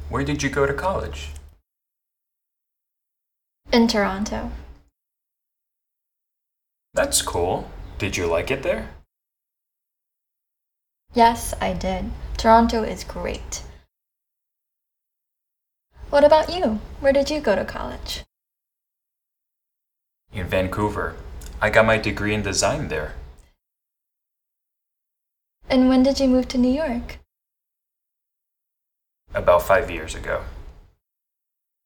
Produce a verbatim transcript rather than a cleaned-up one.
Where did you go to college? In Toronto. That's cool. Did you like it there? Yes, I did. Toronto is great. What about you? Where did you go to college? In Vancouver. I got my degree in design there. And when did you move to New York? About five years ago.